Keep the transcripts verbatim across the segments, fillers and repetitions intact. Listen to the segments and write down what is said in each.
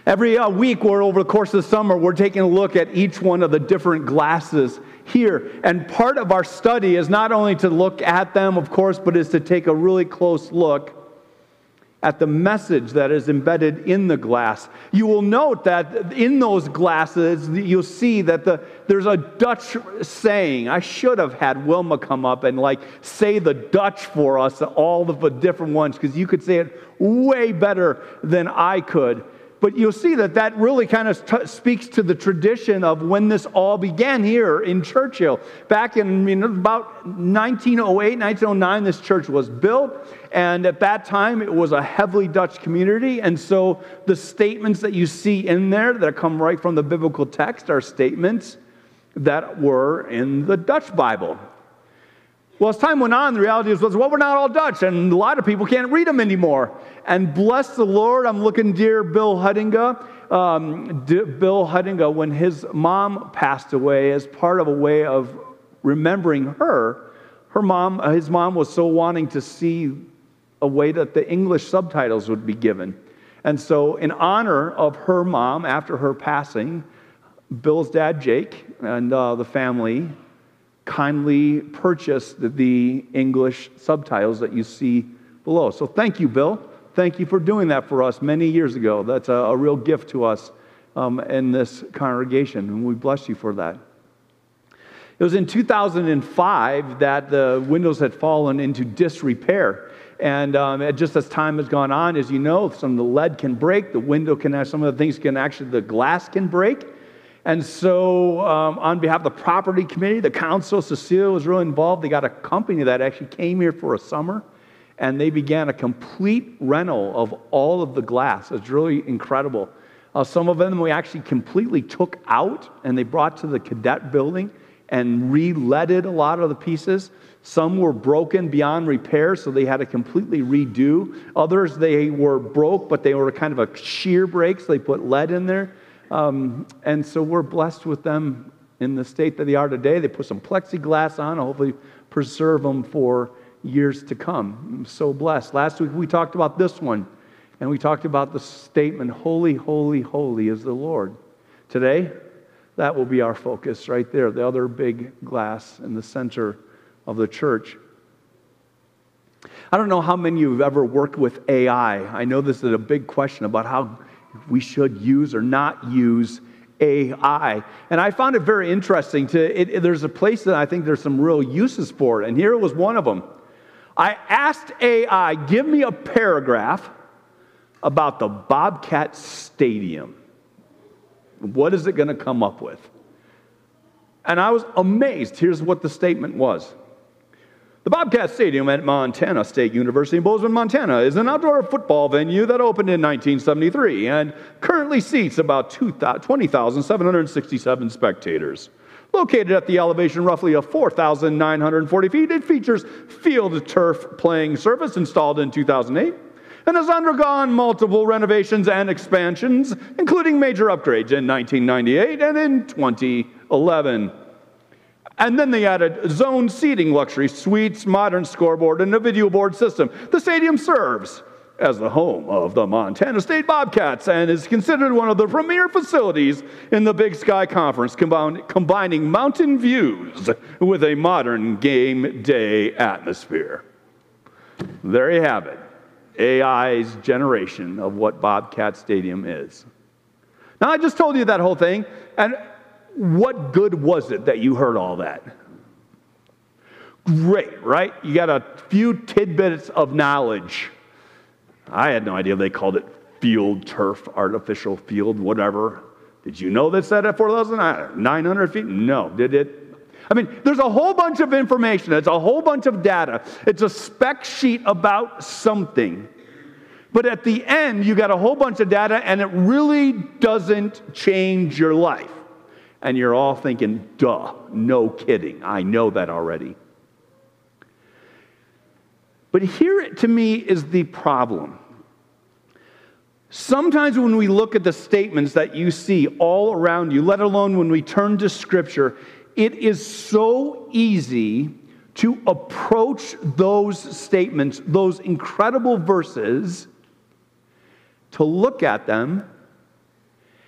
Every uh, week, or over the course of the summer, we're taking a look at each one of the different glasses here. And part of our study is not only to look at them, of course, but is to take a really close look at the message that is embedded in the glass. You will note that in those glasses, you'll see that the, there's a Dutch saying. I should have had Wilma come up and like say the Dutch for us, all of the different ones, because you could say it way better than I could. But you'll see that that really kind of t- speaks to the tradition of when this all began here in Churchill. Back in I mean, about nineteen oh eight, nineteen oh nine, this church was built. And at that time, it was a heavily Dutch community. And so the statements that you see in there that come right from the biblical text are statements that were in the Dutch Bible. Well, as time went on, the reality was, well, we're not all Dutch, and a lot of people can't read them anymore. And bless the Lord, I'm looking dear Bill Huddinga. Um, D- Bill Huddinga, when his mom passed away, as part of a way of remembering her, her mom, his mom was so wanting to see a way that the English subtitles would be given. And so in honor of her mom, after her passing, Bill's dad, Jake, and uh, the family kindly purchased the English subtitles that you see below. So thank you, Bill. Thank you for doing that for us many years ago. That's a, a real gift to us um, in this congregation, and we bless you for that. It was in two thousand five that the windows had fallen into disrepair. And um, just as time has gone on, as you know, some of the lead can break, the window can, some of the things can actually, the glass can break. And so um, on behalf of the property committee, the council, Cecilia was really involved. They got a company that actually came here for a summer, and they began a complete rental of all of the glass. It's really incredible. Uh, some of them we actually completely took out, and they brought to the cadet building and re-leaded a lot of the pieces. Some were broken beyond repair, so they had to completely redo. Others, they were broke, but they were kind of a shear break, so they put lead in there. Um, and so we're blessed with them in the state that they are today. They put some plexiglass on, hopefully preserve them for years to come. I'm so blessed. Last week we talked about this one, and we talked about the statement, holy, holy, holy is the Lord. Today, that will be our focus right there, the other big glass in the center of the church. I don't know how many of you have ever worked with A I. I know this is a big question about how we should use or not use A I. And I found it very interesting. To it, it, There's a place that I think there's some real uses for it, and here was one of them. I asked A I, give me a paragraph about the Bobcat Stadium. What is it going to come up with? And I was amazed. Here's what the statement was. The Bobcat Stadium at Montana State University in Bozeman, Montana is an outdoor football venue that opened in nineteen seventy-three and currently seats about twenty thousand seven hundred sixty-seven spectators. Located at the elevation roughly of four thousand nine hundred forty feet, it features field turf playing surface installed in two thousand eight and has undergone multiple renovations and expansions, including major upgrades in nineteen ninety-eight and in twenty eleven. And then they added zone seating, luxury suites, modern scoreboard, and a video board system. The stadium serves as the home of the Montana State Bobcats and is considered one of the premier facilities in the Big Sky Conference, combining mountain views with a modern game day atmosphere. There you have it, A I's generation of what Bobcat Stadium is. Now, I just told you that whole thing, and what good was it that you heard all that? Great, right? You got a few tidbits of knowledge. I had no idea they called it field turf, artificial field, whatever. Did you know that said at four thousand nine hundred feet? No. Did it? I mean, there's a whole bunch of information. It's a whole bunch of data. It's a spec sheet about something. But at the end, you got a whole bunch of data, and it really doesn't change your life. And you're all thinking, duh, no kidding. I know that already. But here, to me, is the problem. Sometimes when we look at the statements that you see all around you, let alone when we turn to Scripture, it is so easy to approach those statements, those incredible verses, to look at them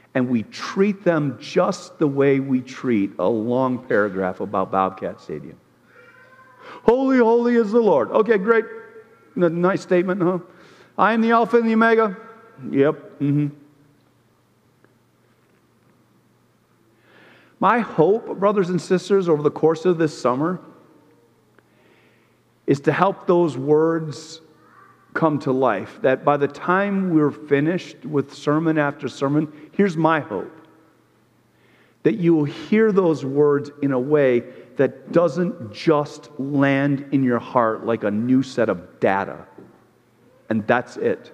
and we treat them just the way we treat a long paragraph about Bobcat Stadium. Holy, holy is the Lord. Okay, great. Nice statement, huh? I am the Alpha and the Omega. Yep. Mm-hmm. My hope, brothers and sisters, over the course of this summer is to help those words come to life. That by the time we're finished with sermon after sermon, here's my hope. That you will hear those words in a way that doesn't just land in your heart like a new set of data. And that's it.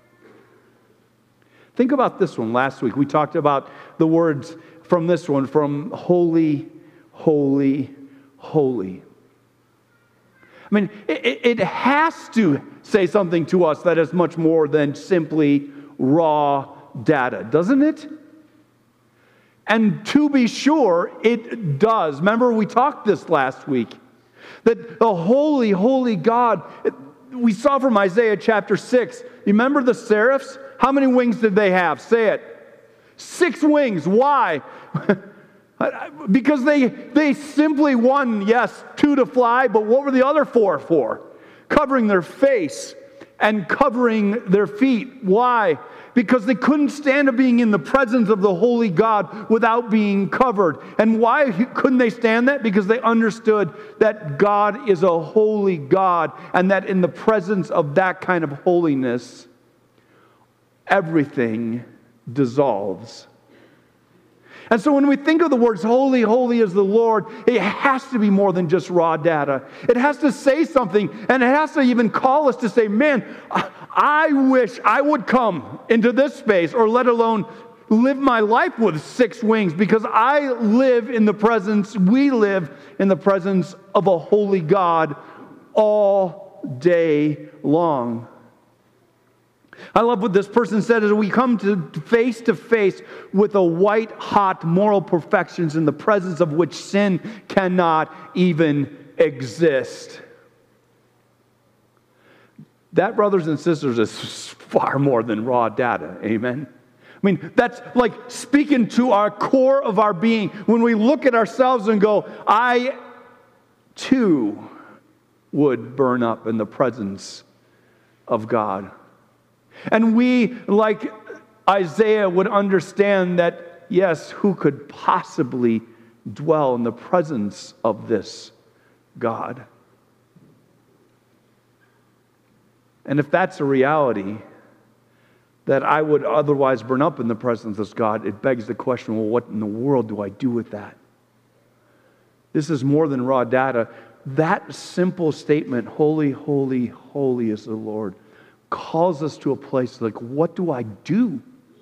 Think about this one. Last week we talked about the words from this one, from holy, holy, holy. I mean, it, it has to say something to us that is much more than simply raw data, doesn't it? And to be sure, it does. Remember, we talked this last week, that the holy, holy God, we saw from Isaiah chapter six. You remember the seraphs? How many wings did they have? Say it. Six wings. Why? Because they, they simply won, yes, two to fly, but what were the other four for? Covering their face and covering their feet. Why? Because they couldn't stand up being in the presence of the holy God without being covered. And why couldn't they stand that? Because they understood that God is a holy God, and that in the presence of that kind of holiness, everything dissolves. And so when we think of the words, holy, holy is the Lord, it has to be more than just raw data. It has to say something, and it has to even call us to say, man, I wish I would come into this space, or let alone live my life with six wings, because I live in the presence, we live in the presence of a holy God all day long. I love what this person said, as we come to face to face with a white-hot moral perfections in the presence of which sin cannot even exist. That, brothers and sisters, is far more than raw data. Amen? I mean, that's like speaking to our core of our being. When we look at ourselves and go, I too would burn up in the presence of God. And we, like Isaiah, would understand that, yes, who could possibly dwell in the presence of this God? And if that's a reality, that I would otherwise burn up in the presence of this God, it begs the question, well, what in the world do I do with that? This is more than raw data. That simple statement, holy, holy, holy is the Lord, calls us to a place like, what do I do?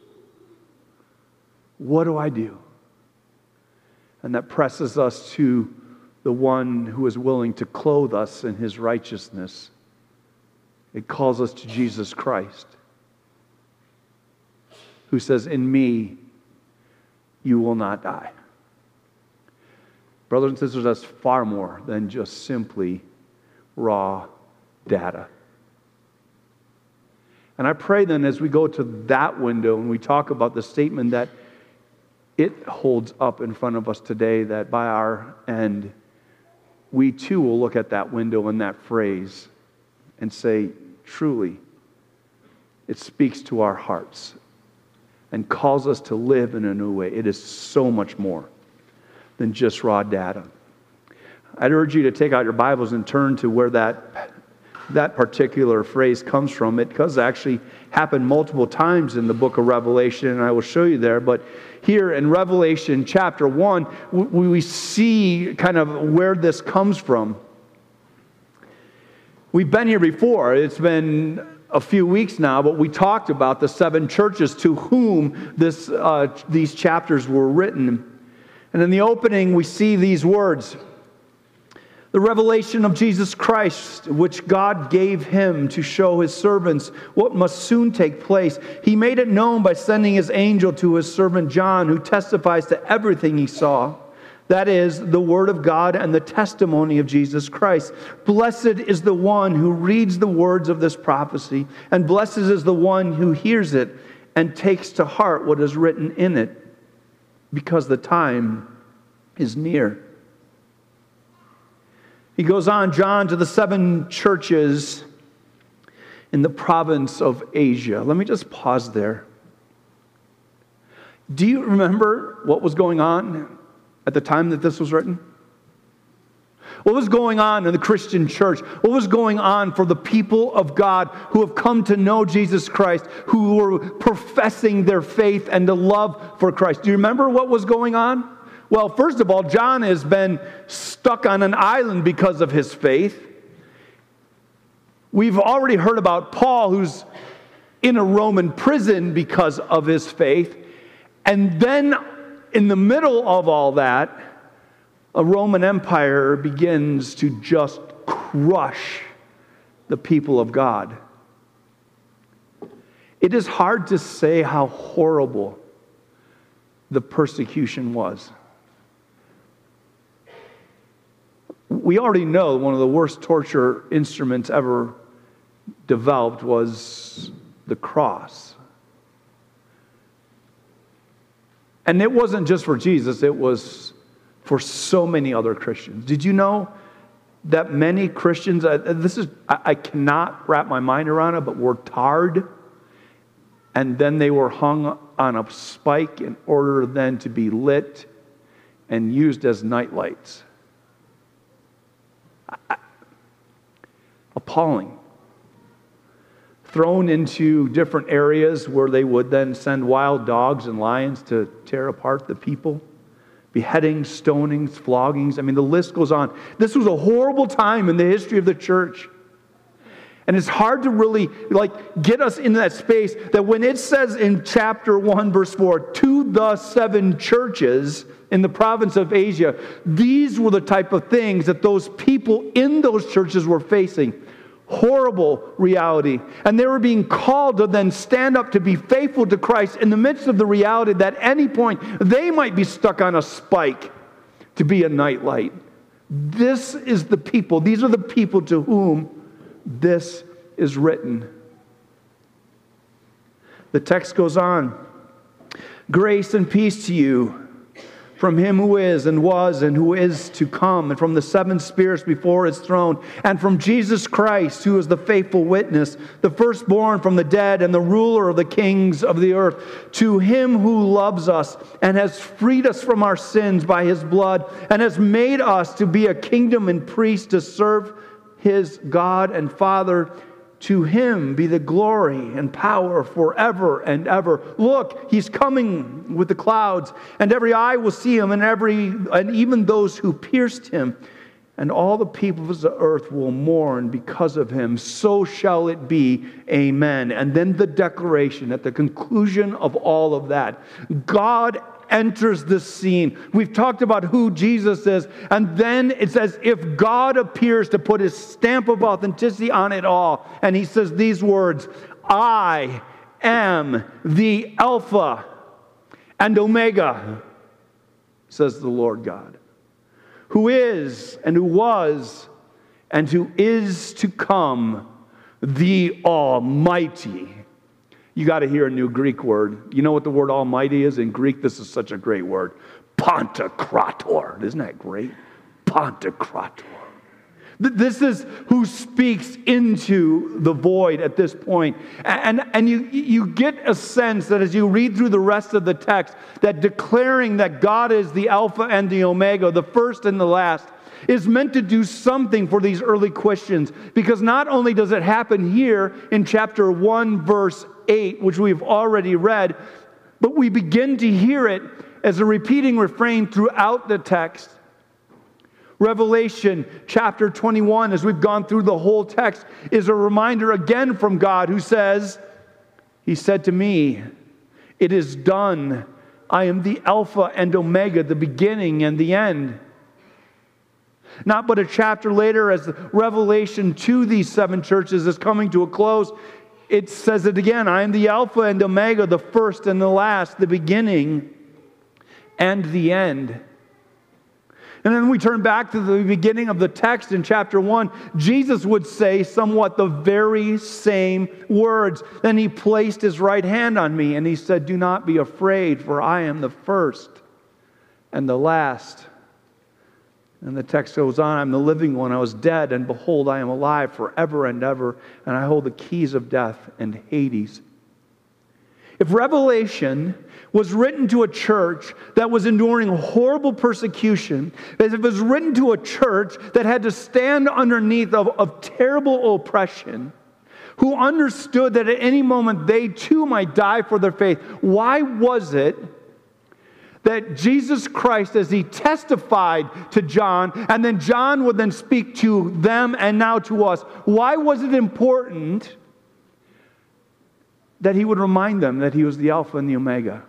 What do I do? And that presses us to the one who is willing to clothe us in his righteousness. It calls us to Jesus Christ, who says, in me, you will not die. Brothers and sisters, that's far more than just simply raw data. And I pray then, as we go to that window and we talk about the statement that it holds up in front of us today, that by our end, we too will look at that window and that phrase and say, truly, it speaks to our hearts and calls us to live in a new way. It is so much more than just raw data. I'd urge you to take out your Bibles and turn to where that that particular phrase comes from. It does actually happen multiple times in the book of Revelation, and I will show you there. But here in Revelation chapter one, we see kind of where this comes from. We've been here before. It's been a few weeks now, but we talked about the seven churches to whom this uh, these chapters were written. And in the opening, we see these words: the revelation of Jesus Christ, which God gave him to show his servants what must soon take place. He made it known by sending his angel to his servant John, who testifies to everything he saw. That is, the word of God and the testimony of Jesus Christ. Blessed is the one who reads the words of this prophecy, and blessed is the one who hears it and takes to heart what is written in it, because the time is near. He goes on, John, to the seven churches in the province of Asia. Let me just pause there. Do you remember what was going on at the time that this was written? What was going on in the Christian church? What was going on for the people of God who have come to know Jesus Christ, who were professing their faith and the love for Christ? Do you remember what was going on? Well, first of all, John has been stuck on an island because of his faith. We've already heard about Paul, who's in a Roman prison because of his faith. And then in the middle of all that, a Roman Empire begins to just crush the people of God. It is hard to say how horrible the persecution was. We already know one of the worst torture instruments ever developed was the cross. And it wasn't just for Jesus, it was for so many other Christians. Did you know that many Christians, uh, this is, I, I cannot wrap my mind around it, but were tarred, and then they were hung on a spike in order then to be lit and used as nightlights. I, appalling. Thrown into different areas where they would then send wild dogs and lions to tear apart the people. Beheadings, stonings, floggings. I mean, the list goes on. This was a horrible time in the history of the church. And it's hard to really like get us into that space that when it says in chapter one, verse four, to the seven churches in the province of Asia, these were the type of things that those people in those churches were facing. Horrible reality. And they were being called to then stand up to be faithful to Christ in the midst of the reality that at any point they might be stuck on a spike to be a nightlight. This is the people, these are the people to whom this is written. The text goes on. Grace and peace to you from him who is and was and who is to come, and from the seven spirits before his throne, and from Jesus Christ, who is the faithful witness, the firstborn from the dead and the ruler of the kings of the earth, to him who loves us and has freed us from our sins by his blood and has made us to be a kingdom and priests to serve his God and Father. To him be the glory and power forever and ever. Look, he's coming with the clouds, and every eye will see him, and every and even those who pierced him, and all the people of the earth will mourn because of him. So shall it be. Amen. And then the declaration at the conclusion of all of that. God enters the scene. We've talked about who Jesus is, and then it's as if God appears to put his stamp of authenticity on it all. And he says these words, I am the Alpha and Omega, says the Lord God, who is and who was and who is to come, the Almighty. You got to hear a new Greek word. You know what the word almighty is? In Greek, this is such a great word. Pantokrator. Isn't that great? Pantokrator. This is who speaks into the void at this point. And, and you, you get a sense that as you read through the rest of the text, that declaring that God is the Alpha and the Omega, the first and the last, is meant to do something for these early Christians. Because not only does it happen here in chapter one, verse eight, which we've already read, but we begin to hear it as a repeating refrain throughout the text. Revelation chapter twenty-one, as we've gone through the whole text, is a reminder again from God who says, he said to me, it is done. I am the Alpha and Omega, the beginning and the end. Not but a chapter later, as Revelation to these seven churches is coming to a close, it says it again. I am the Alpha and Omega, the first and the last, the beginning and the end. And then we turn back to the beginning of the text in chapter one. Jesus would say somewhat the very same words. Then he placed his right hand on me and he said, "Do not be afraid, for I am the first and the last." And the text goes on, "I'm the living one. I was dead, and behold, I am alive forever and ever, and I hold the keys of death and Hades." If Revelation was written to a church that was enduring horrible persecution, if it was written to a church that had to stand underneath of, of terrible oppression, who understood that at any moment they too might die for their faith, why was it that Jesus Christ, as he testified to John, and then John would then speak to them and now to us, why was it important that he would remind them that he was the Alpha and the Omega?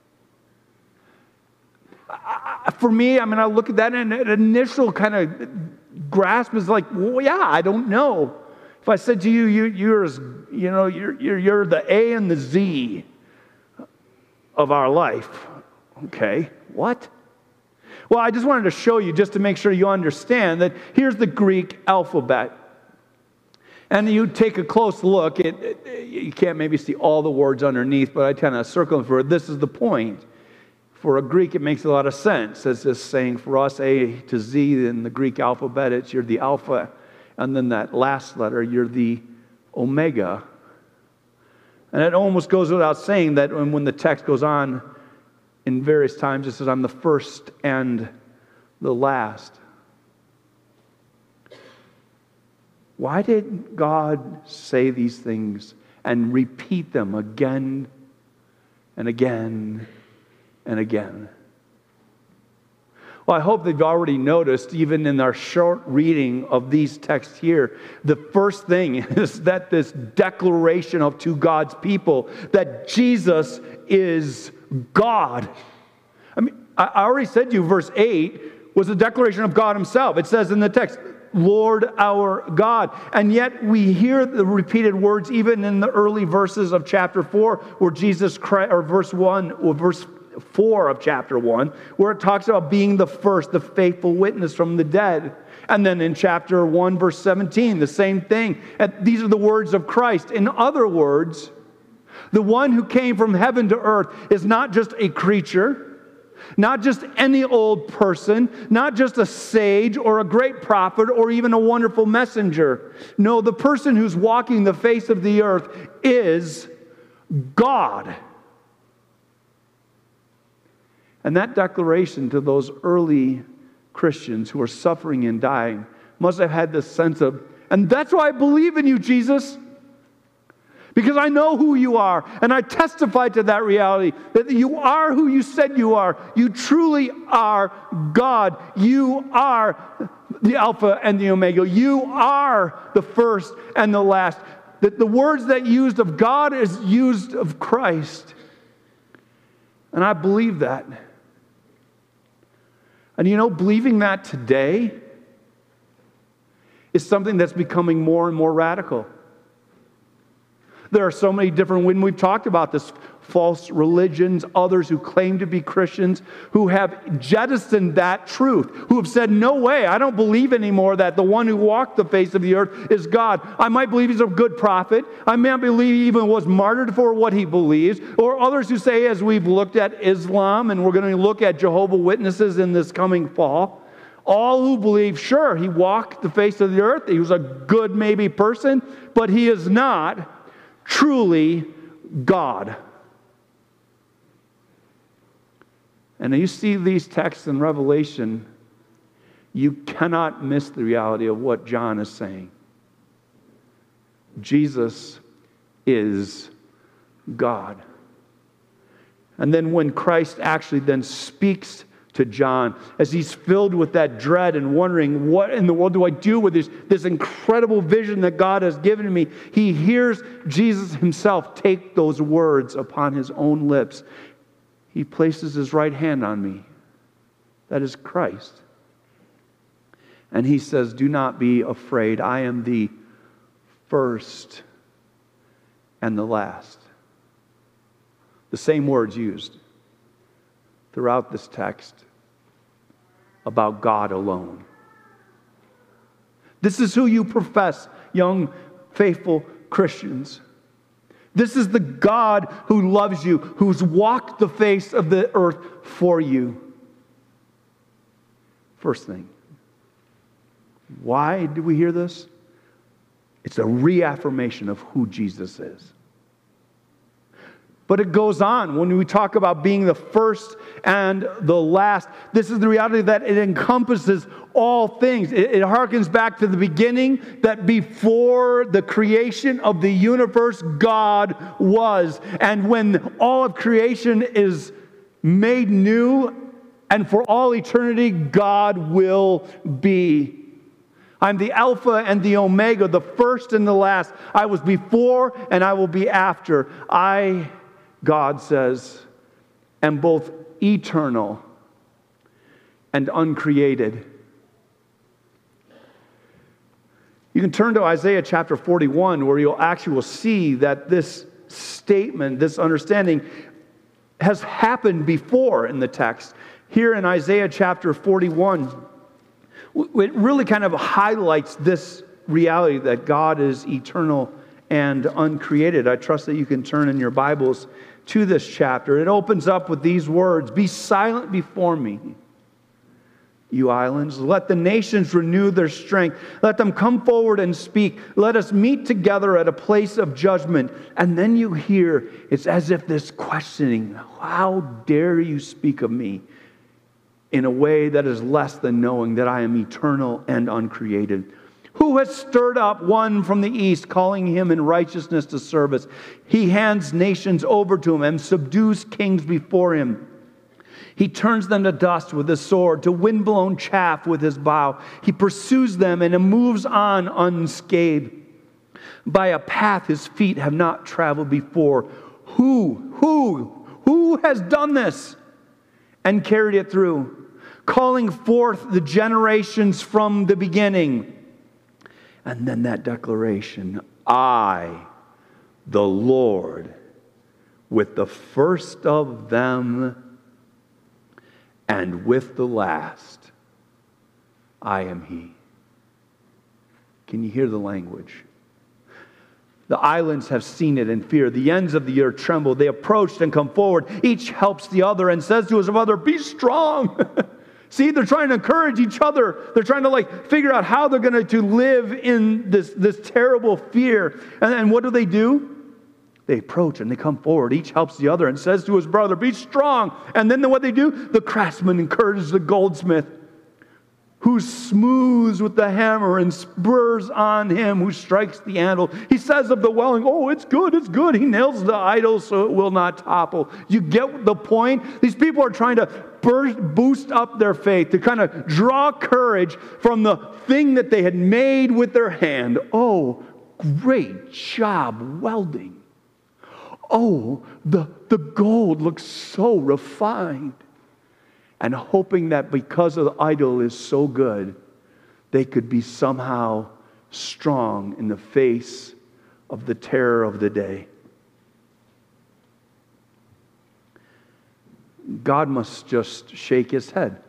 For me, I mean, I look at that and an initial kind of grasp is like, well, yeah, I don't know. If I said to you, you you're, you know, you're, you're, you're the A and the Z of our life. Okay, what? Well, I just wanted to show you, just to make sure you understand, that here's the Greek alphabet. And you take a close look, it, it, you can't maybe see all the words underneath, but I kind of circle them for it. This is the point. For a Greek, it makes a lot of sense. It's just saying for us, A to Z in the Greek alphabet, it's you're the Alpha, and then that last letter, you're the Omega. And it almost goes without saying that when, when the text goes on, in various times, it says, "I'm the first and the last." Why did God say these things and repeat them again and again and again? Well, I hope they've already noticed, even in our short reading of these texts here, the first thing is that this declaration of to God's people that Jesus is God. I mean, I already said to you, verse eight was a declaration of God himself. It says in the text, "Lord our God." And yet we hear the repeated words even in the early verses of chapter four, where Jesus Christ, or verse one, or verse four of chapter one, where it talks about being the first, the faithful witness from the dead. And then in chapter one, verse seventeen, the same thing. And these are the words of Christ. In other words, the one who came from heaven to earth is not just a creature, not just any old person, not just a sage or a great prophet or even a wonderful messenger. No, the person who's walking the face of the earth is God. And that declaration to those early Christians who are suffering and dying must have had this sense of, and that's why I believe in you, Jesus. Because I know who you are, and I testify to that reality, that you are who you said you are. You truly are God. You are the Alpha and the Omega. You are the first and the last. That the words that used of God is used of Christ. And I believe that. And you know, believing that today is something that's becoming more and more radical. There are so many different, when we've talked about this, false religions, others who claim to be Christians, who have jettisoned that truth, who have said, no way, I don't believe anymore that the one who walked the face of the earth is God. I might believe he's a good prophet. I might believe he even was martyred for what he believes. Or others who say, as we've looked at Islam, and we're going to look at Jehovah's Witnesses in this coming fall, all who believe, sure, he walked the face of the earth, he was a good maybe person, but he is not truly God. And you see these texts in Revelation, you cannot miss the reality of what John is saying. Jesus is God. And then when Christ actually then speaks to John, as he's filled with that dread and wondering, what in the world do I do with this, this incredible vision that God has given me? He hears Jesus himself take those words upon his own lips. He places his right hand on me. That is Christ. And he says, do not be afraid. I am the first and the last. The same words used throughout this text. about God alone. This is who you profess, young, faithful Christians. This is the God who loves you, who's walked the face of the earth for you. First thing, why do we hear this? It's a reaffirmation of who Jesus is. But it goes on when we talk about being the first and the last. This is the reality that it encompasses all things. It, it harkens back to the beginning, that before the creation of the universe, God was. And when all of creation is made new, and for all eternity, God will be. I'm the Alpha and the Omega, the first and the last. I was before and I will be after. I, God says, am both eternal and uncreated. You can turn to Isaiah chapter forty-one, where you'll actually will see that this statement, this understanding, has happened before in the text. Here in Isaiah chapter forty-one, it really kind of highlights this reality that God is eternal and uncreated. I trust that you can turn in your Bibles to this chapter. It opens up with these words: "Be silent before me, you islands. Let the nations renew their strength. Let them come forward and speak. Let us meet together at a place of judgment." And then you hear, it's as if this questioning, how dare you speak of me in a way that is less than knowing that I am eternal and uncreated? Who has stirred up one from the east, calling him in righteousness to service? He hands nations over to him and subdues kings before him. He turns them to dust with his sword, to wind-blown chaff with his bow. He pursues them and moves on unscathed. By a path his feet have not traveled before. Who, who, who has done this and carried it through, calling forth the generations from the beginning? And then that declaration, I, the Lord, with the first of them and with the last, I am He. Can you hear the language? The islands have seen it in fear. The ends of the earth tremble. They approached and come forward. Each helps the other and says to his brother, be strong. See, they're trying to encourage each other. They're trying to like figure out how they're going to live in this, this terrible fear. And then what do they do? They approach and they come forward. Each helps the other and says to his brother, be strong. And then what they do? The craftsman encourages the goldsmith, who smooths with the hammer and spurs on him who strikes the anvil. He says of the welling, oh, it's good, it's good. He nails the idol so it will not topple. You get the point? These people are trying to burst, boost up their faith, to kind of draw courage from the thing that they had made with their hand. Oh, great job welding. Oh, the, the gold looks so refined. And hoping that because of the idol is so good, they could be somehow strong in the face of the terror of the day. God must just shake his head.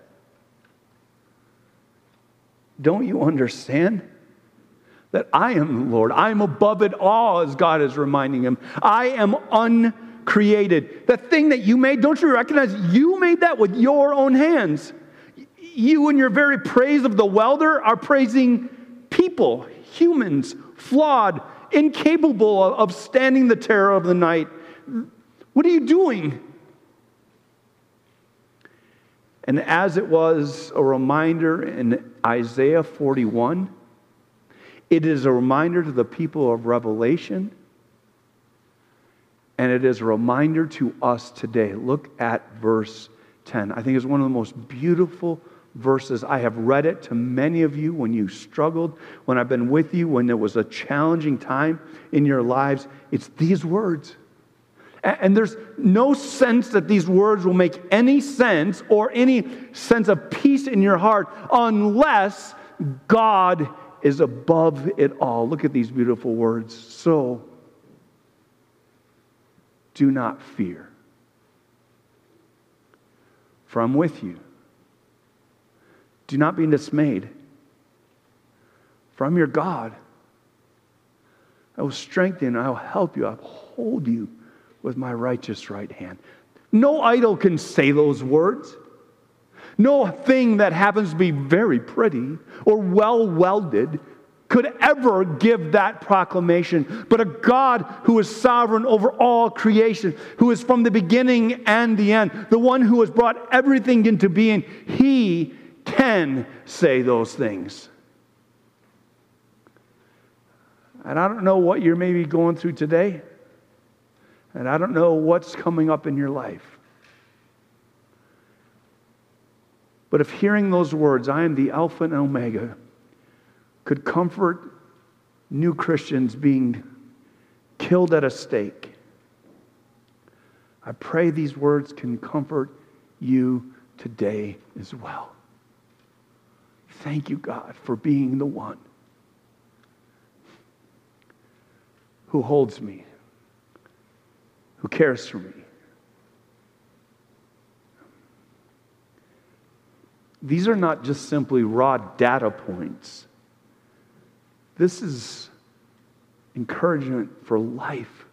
Don't you understand that I am the Lord? I am above it all, as God is reminding him. I am uncreated. Created. The thing that you made, don't you recognize you made that with your own hands? You in your very praise of the welder are praising people, humans, flawed, incapable of standing the terror of the night. What are you doing? And as it was a reminder in Isaiah forty-one, it is a reminder to the people of Revelation. And it is a reminder to us today. Look at verse ten. I think it's one of the most beautiful verses. I have read it to many of you when you struggled, when I've been with you, when there was a challenging time in your lives. It's these words. And there's no sense that these words will make any sense or any sense of peace in your heart unless God is above it all. Look at these beautiful words. So, do not fear, for I'm with you. Do not be dismayed. For I'm your God. I will strengthen you, I will help you, I will hold you with my righteous right hand. No idol can say those words. No thing that happens to be very pretty or well welded could ever give that proclamation. But a God who is sovereign over all creation, who is from the beginning and the end, the one who has brought everything into being, He can say those things. And I don't know what you're maybe going through today. And I don't know what's coming up in your life. But if hearing those words, I am the Alpha and Omega, could comfort new Christians being killed at a stake, I pray these words can comfort you today as well. Thank you, God, for being the one who holds me, who cares for me. These are not just simply raw data points. This is encouragement for life.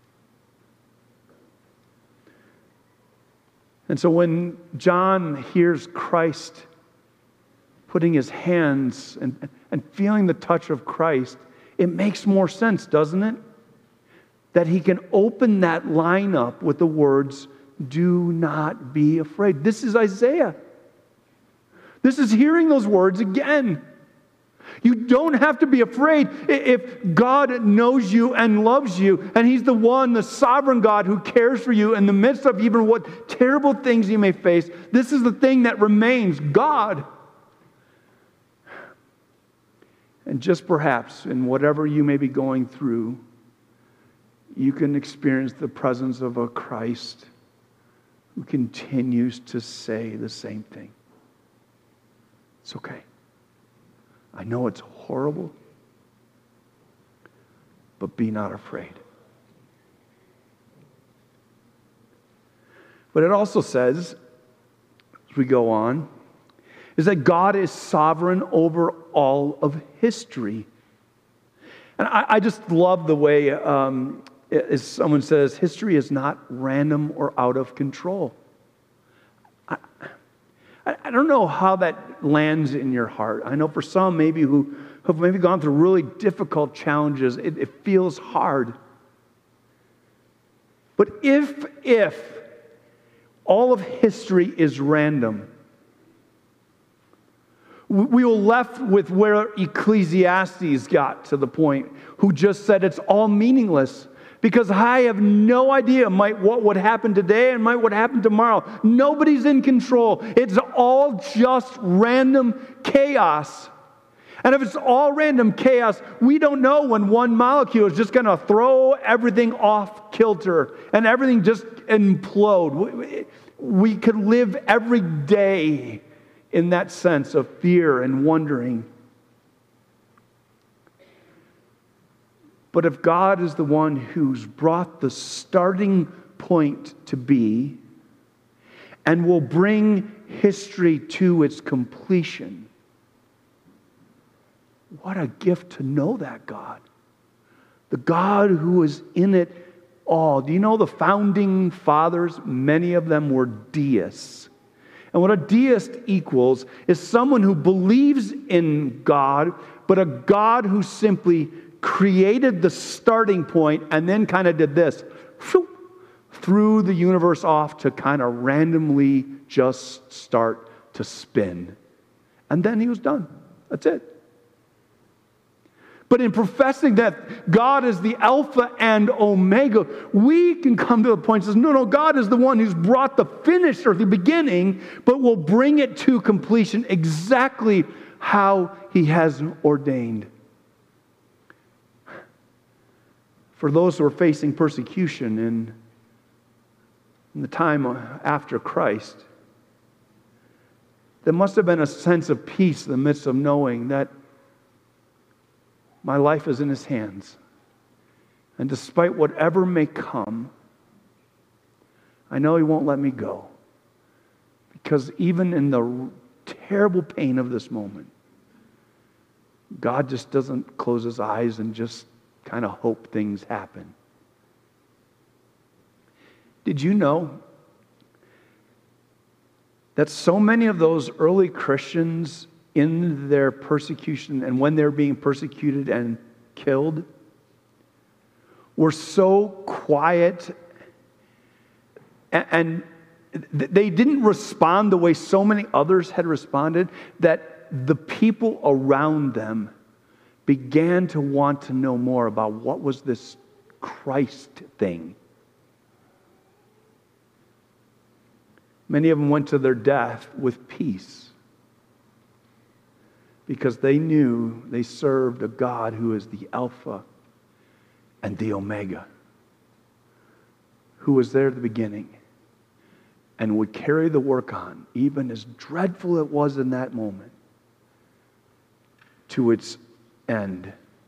And so when John hears Christ putting his hands and, and feeling the touch of Christ, it makes more sense, doesn't it? That he can open that line up with the words, do not be afraid. This is Isaiah. This is hearing those words again. You don't have to be afraid if God knows you and loves you, and He's the one, the sovereign God who cares for you in the midst of even what terrible things you may face. This is the thing that remains, God. And just perhaps in whatever you may be going through, you can experience the presence of a Christ who continues to say the same thing. It's okay. I know it's horrible, but be not afraid. But it also says, as we go on, is that God is sovereign over all of history. And I, I just love the way, um, as someone says, history is not random or out of control. I, I don't know how that lands in your heart. I know for some maybe who have maybe gone through really difficult challenges, it, it feels hard. But if, if all of history is random, we were left with where Ecclesiastes got to the point, who just said it's all meaningless. Because I have no idea might what would happen today and might what happen tomorrow. Nobody's in control. It's all just random chaos. And if it's all random chaos, we don't know when one molecule is just going to throw everything off kilter and everything just implode. We could live every day in that sense of fear and wondering. But if God is the one who's brought the starting point to be and will bring history to its completion, what a gift to know that God. The God who is in it all. Do you know the founding fathers? Many of them were deists. And what a deist equals is someone who believes in God, but a God who simply created the starting point and then kind of did this, threw the universe off to kind of randomly just start to spin. And then he was done. That's it. But in professing that God is the Alpha and Omega, we can come to the point that says, no, no, God is the one who's brought the finish or the beginning, but will bring it to completion exactly how He has ordained. For those who are facing persecution in, in the time after Christ, there must have been a sense of peace in the midst of knowing that my life is in His hands. And despite whatever may come, I know He won't let me go. Because even in the terrible pain of this moment, God just doesn't close his eyes and just kind of hope things happen. Did you know that so many of those early Christians in their persecution and when they're being persecuted and killed were so quiet and they didn't respond the way so many others had responded that the people around them began to want to know more about what was this Christ thing. Many of them went to their death with peace because they knew they served a God who is the Alpha and the Omega, who was there at the beginning and would carry the work on, even as dreadful it was in that moment, to its end.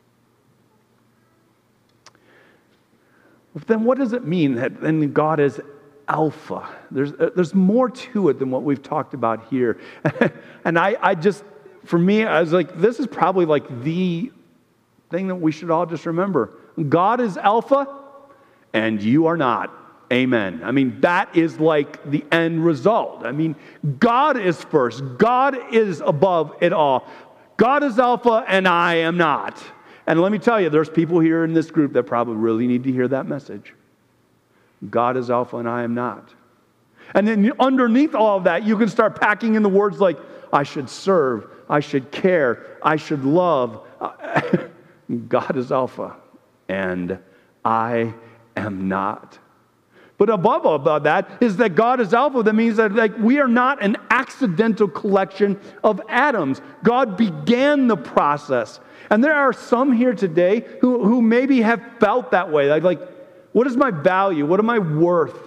But then what does it mean that then God is Alpha? There's, there's more to it than what we've talked about here. And I, I just, for me, I was like, this is probably like the thing that we should all just remember. God is Alpha, and you are not. Amen. I mean, that is like the end result. I mean, God is first. God is above it all. God is Alpha, and I am not. And let me tell you, there's people here in this group that probably really need to hear that message. God is Alpha, and I am not. And then underneath all of that, you can start packing in the words like, I should serve, I should care, I should love. God is Alpha, and I am not. But above all about that is that God is Alpha. That means that like we are not an accidental collection of atoms. God began the process. And there are some here today who, who maybe have felt that way. Like, like, what is my value? What am I worth?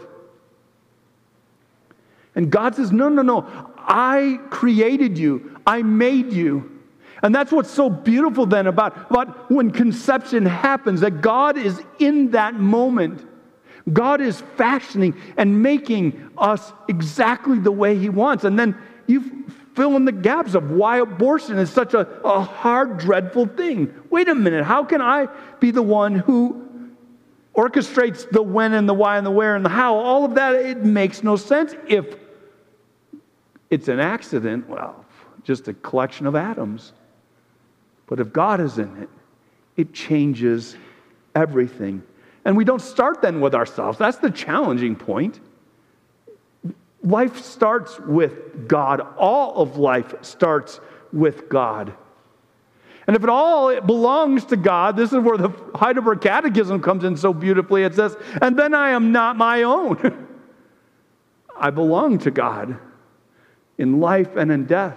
And God says, no, no, no. I created you. I made you. And that's what's so beautiful then about, about when conception happens, that God is in that moment. God is fashioning and making us exactly the way He wants. And then you fill in the gaps of why abortion is such a, a hard, dreadful thing. Wait a minute, how can I be the one who orchestrates the when and the why and the where and the how? All of that, it makes no sense. If it's an accident, well, just a collection of atoms. But if God is in it, it changes everything. And we don't start then with ourselves. That's the challenging point. Life starts with God. All of life starts with God. And if it all it belongs to God, this is where the Heidelberg Catechism comes in so beautifully. It says, and then I am not my own. I belong to God in life and in death.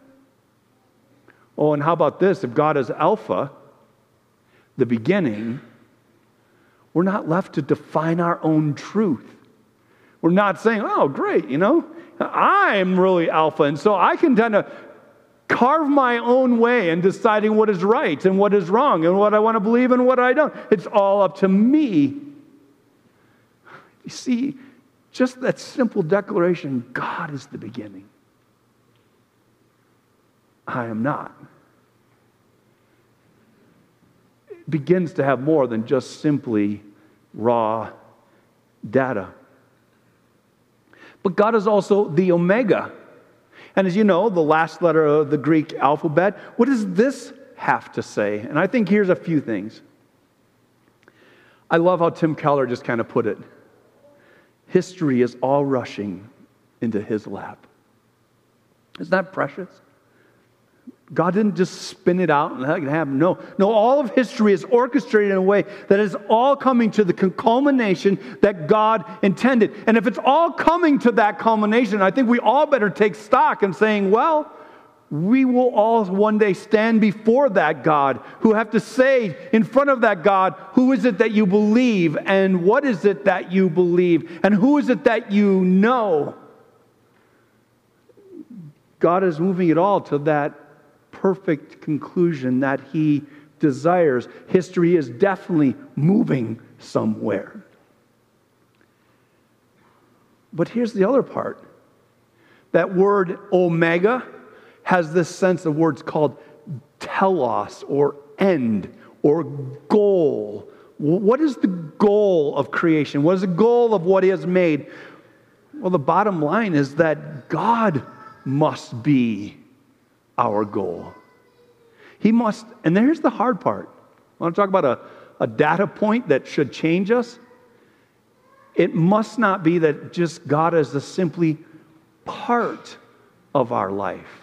Oh, and how about this? If God is Alpha, the beginning, we're not left to define our own truth. We're not saying, oh, great, you know, I'm really Alpha, and so I can kind of carve my own way in deciding what is right and what is wrong and what I want to believe and what I don't. It's all up to me. You see, just that simple declaration, God is the beginning. I am not. It begins to have more than just simply raw data. But God is also the Omega. And as you know, the last letter of the Greek alphabet, what does this have to say? And I think here's a few things. I love how Tim Keller just kind of put it. History is all rushing into His lap. Isn't that precious? God didn't just spin it out and that can happen. No, no, all of history is orchestrated in a way that is all coming to the culmination that God intended. And if it's all coming to that culmination, I think we all better take stock in saying, well, we will all one day stand before that God, who have to say in front of that God, who is it that you believe and what is it that you believe and who is it that you know? God is moving it all to that perfect conclusion that He desires. History is definitely moving somewhere. But here's the other part. That word Omega, has this sense of words called telos, or end, or goal. What is the goal of creation? What is the goal of what He has made? Well, the bottom line is that God must be our goal. He must, and here's the hard part. I want to talk about a, a data point that should change us. It must not be that just God is a simply part of our life.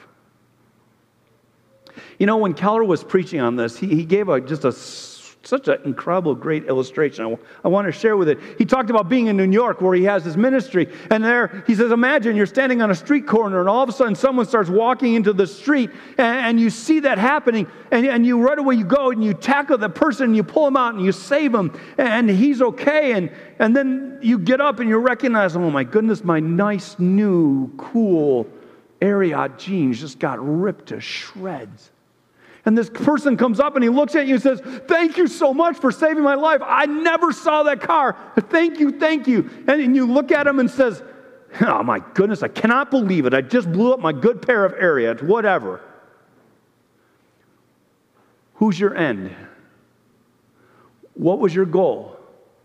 You know, when Keller was preaching on this, he, he gave a, just a such an incredible, great illustration. I, I want to share with it. He talked about being in New York where he has his ministry. And there, he says, imagine you're standing on a street corner and all of a sudden someone starts walking into the street and, and you see that happening. And, and you right away you go and you tackle the person and you pull him out and you save him. And he's okay. And, and then you get up and you recognize, oh my goodness, my nice, new, cool Ariat jeans just got ripped to shreds. And this person comes up and he looks at you and says, thank you so much for saving my life. I never saw that car. Thank you, thank you. And you look at him and says, oh my goodness, I cannot believe it. I just blew up my good pair of Ariats, whatever. Who's your end? What was your goal?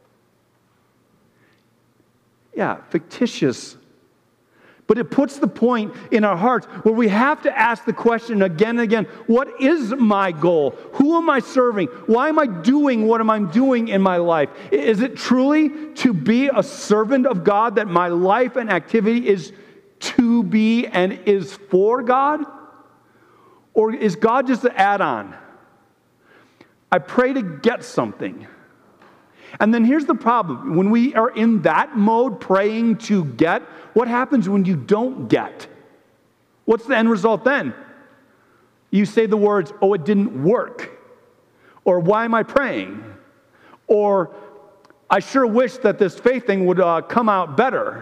Yeah, fictitious. But it puts the point in our hearts where we have to ask the question again and again, what is my goal? Who am I serving? Why am I doing what am I doing in my life? Is it truly to be a servant of God, that my life and activity is to be and is for God? Or is God just an add-on? I pray to get something. And then here's the problem. When we are in that mode, praying to get, what happens when you don't get? What's the end result then? You say the words, oh, it didn't work. Or why am I praying? Or I sure wish that this faith thing would uh, come out better.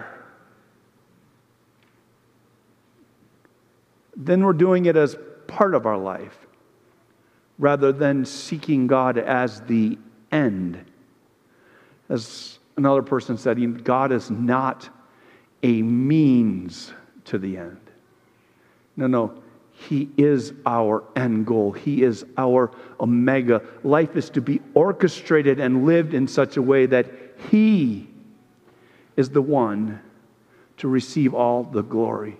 Then we're doing it as part of our life rather than seeking God as the end. As another person said, God is not a means to the end. No, no. He is our end goal. He is our omega. Life is to be orchestrated and lived in such a way that He is the one to receive all the glory.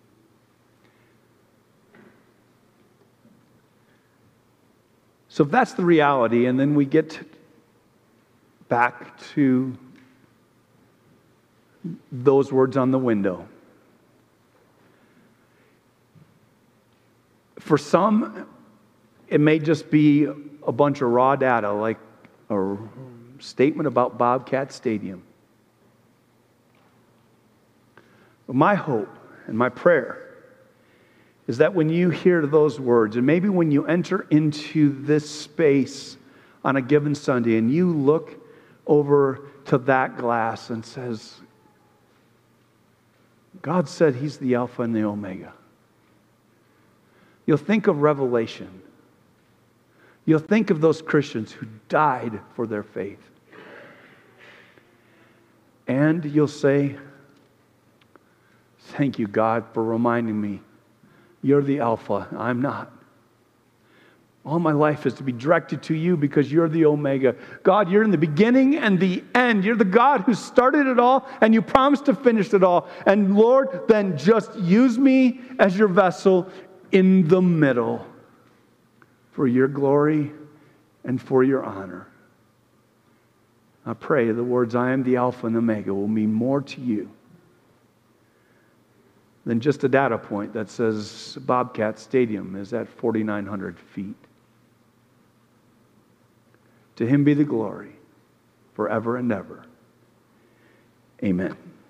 So if that's the reality, and then we get back to those words on the window. For some, it may just be a bunch of raw data, like a statement about Bobcat Stadium. But my hope and my prayer is that when you hear those words, and maybe when you enter into this space on a given Sunday and you look over to that glass and says, God said He's the Alpha and the Omega. You'll think of Revelation. You'll think of those Christians who died for their faith. And you'll say, thank you, God, for reminding me you're the Alpha, I'm not. All my life is to be directed to You because You're the Omega. God, You're in the beginning and the end. You're the God who started it all and You promised to finish it all. And Lord, then just use me as Your vessel in the middle for Your glory and for Your honor. I pray the words, I am the Alpha and Omega, will mean more to You than just a data point that says Bobcat Stadium is at forty-nine hundred feet. To Him be the glory forever and ever. Amen.